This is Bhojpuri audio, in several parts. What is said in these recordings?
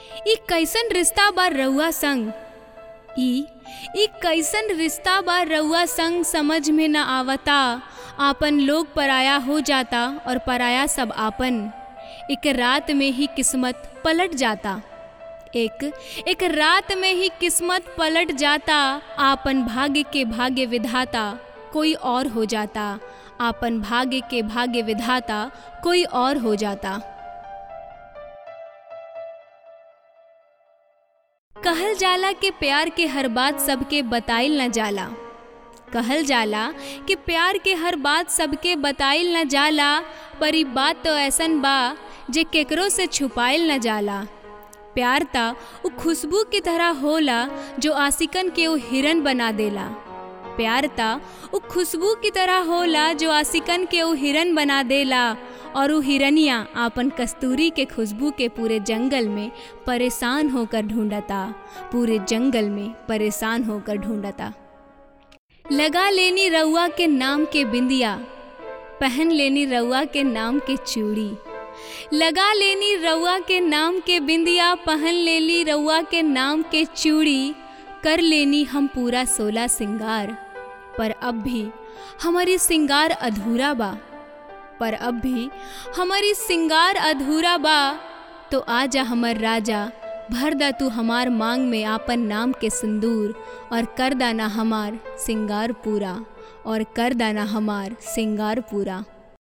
ई कैसन रिश्ता बा रउआ संग, ई कैसन रिश्ता बा रउआ संग, समझ में न आवता। आपन लोग पराया हो जाता और पराया सब आपन। एक रात में ही किस्मत पलट जाता, एक रात में ही किस्मत पलट जाता। आपन भाग्य के भाग्य विधाता कोई और हो जाता, आपन भाग्य के भाग्य विधाता कोई और हो जाता। कहल जाला कि प्यार के हर बात सबके बताइल न जाला, कहल जाला कि प्यार के हर बात सबके बताइल न जाला। पर ई बात तो ऐसन बा जे केकरो से छुपाइल न जाला। प्यार ता उ खुशबू की तरह होला जो आशिकन के वो हिरन बना देला। प्यार ता उ खुशबू की तरह होला जो आशिकन के वो हिरन बना देला। और वो हिरनिया आपन कस्तूरी के खुशबू के पूरे जंगल में परेशान होकर ढूंढता, पूरे जंगल में परेशान होकर ढूंढता। लगा लेनी रउआ के नाम के बिंदिया, पहन लेनी रउआ के नाम के चूड़ी। लगा लेनी रउआ के नाम के बिंदिया, पहन लेनी रउआ के नाम के चूड़ी। कर लेनी हम पूरा 16 सिंगार, पर अब भी हमारी सिंगार अधूरा बा, पर अब भी हमारी सिंगार अधूरा बा। तो आजा हमर राजा, भर दा तू हमार मांग में आपन नाम के सिंदूर, और कर दाना हमार सिंगार पूरा, और कर दाना हमार सिंगार पूरा।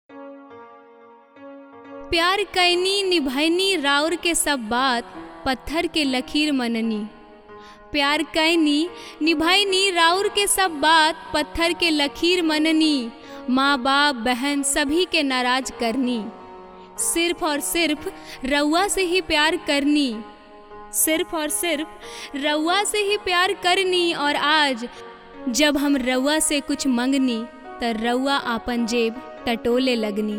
प्यार कैनी निभैनी राउर के सब बात, पत्थर के लकीर मननी। प्यार कैनी निभैनी राउर के सब बात, पत्थर के लकीर मननी। माँ बाप बहन सभी के नाराज करनी, सिर्फ और सिर्फ रउआ से ही प्यार करनी, सिर्फ और सिर्फ रउआ से ही प्यार करनी। और आज जब हम रउआ से कुछ मंगनी, तो रउआ आपन जेब टटोले लगनी।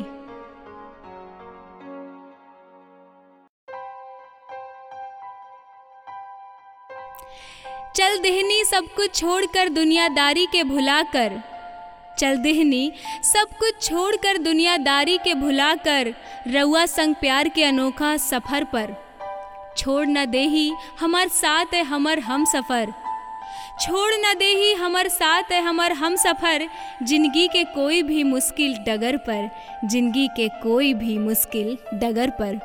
चल देहनी सब कुछ छोड़कर दुनियादारी के भुलाकर, चल देहनी सब कुछ छोड़कर दुनियादारी के भुलाकर। रउआ संग प्यार के अनोखा सफ़र पर, छोड़ न देही हमार साथ है हमर हम सफ़र, छोड़ न देही हमर साथ है हमर हम सफ़र। जिंदगी के कोई भी मुश्किल डगर पर, जिंदगी के कोई भी मुश्किल डगर पर।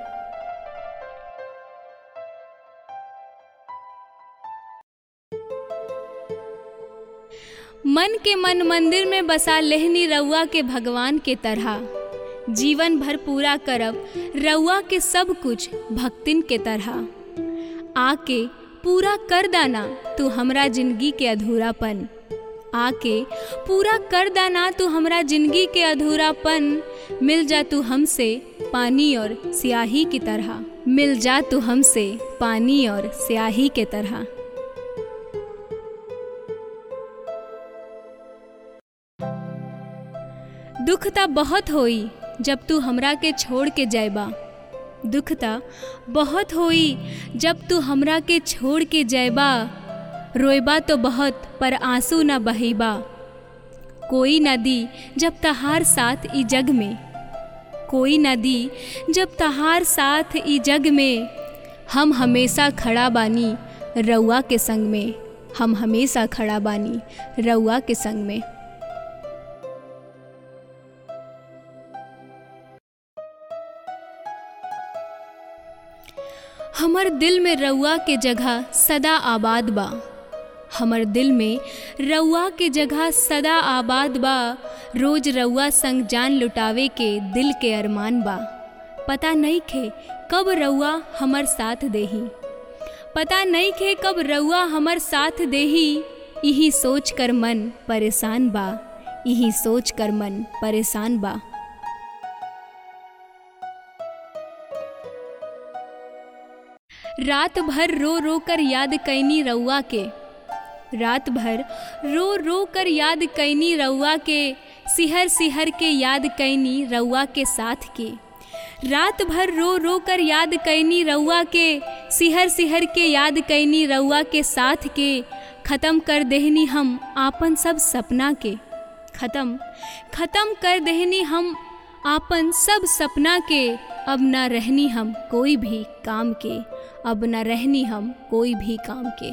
मन के मन मंदिर में बसा लेहनी रउआ के भगवान के तरह। जीवन भर पूरा करब रउआ के सब कुछ भक्तिन के तरह। आके पूरा कर दाना तू हमरा जिंदगी के अधूरापन, आके पूरा कर दाना तू हमरा जिंदगी के अधूरापन। मिल जा तू हमसे पानी और स्याही की तरह, मिल जा तू हमसे पानी और स्याही के तरह। दुख ता बहुत होई जब तू हमरा के छोड़ के जाएबा, दुख ता बहुत होई जब तू हमरा के छोड़ के जाएबा। रोएबा तो बहुत पर आंसू न बहेबा, कोई न दी जब तहार साथ ई जग में, कोई न दी जब तहार साथ ई जग में। हम हमेशा खड़ा बानी रउआ के संग में, हम हमेशा खड़ा बानी रउआ के संग में। हमर दिल में रउआ के जगह सदा आबाद बा, हमर दिल में रउआ के जगह सदा आबाद बा। रोज रउआ संग जान लुटावे के दिल के अरमान बा। पता नहीं खे कब रउआ हमर साथ देही, पता नहीं खे कब रउआ हमर साथ देही। यही सोच कर मन परेशान बा, यही सोच कर मन परेशान बा। रात भर रो रो कर याद कैनी रउआ के, रात भर रो रो कर याद कैनी रउआ के। सिहर सिहर के याद कैनी रउआ के साथ के, रात भर रो रो कर याद कैनी रउआ के। सिहर सिहर के याद कैनी रउआ के साथ के। ख़त्म कर देहनी हम आपन सब सपना के, ख़त्म कर देहनी हम आपन सब सपना के। अब ना रहनी हम कोई भी काम के, अब न रहनी हम कोई भी काम के।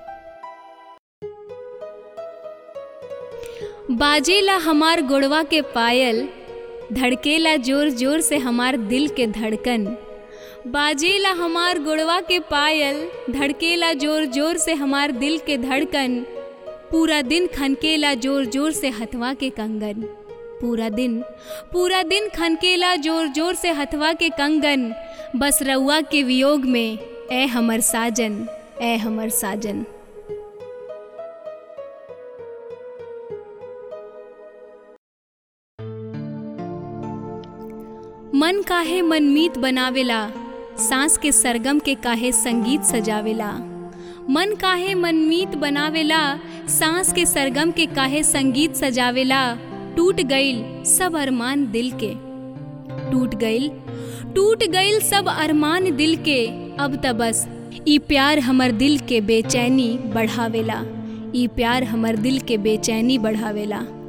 बाजेला हमार गोड़वा के पायल, धड़केला जोर जोर से हमार दिल के धड़कन। बाजेला हमार गोड़वा के पायल, धड़केला जोर जोर से हमार दिल के धड़कन। पूरा दिन खनकेला जोर जोर से हथवा के कंगन। पूरा दिन खनकेला जोर जोर से हथवा के कंगन। बस रउआ के वियोग में ए हमर साजन, ए हमर साजन। मन काहे मनमीत बनावेला, सांस के सरगम के काहे संगीत सजावेला। मन काहे मनमीत बनावेला, सांस के सरगम के काहे संगीत सजावेला। टूट गईल सब अरमान दिल के, टूट गईल सब अरमान दिल के। अब त बस ई प्यार हमर दिल के बेचैनी बढ़ावेला, ई प्यार हमर दिल के बेचैनी बढ़ावेला।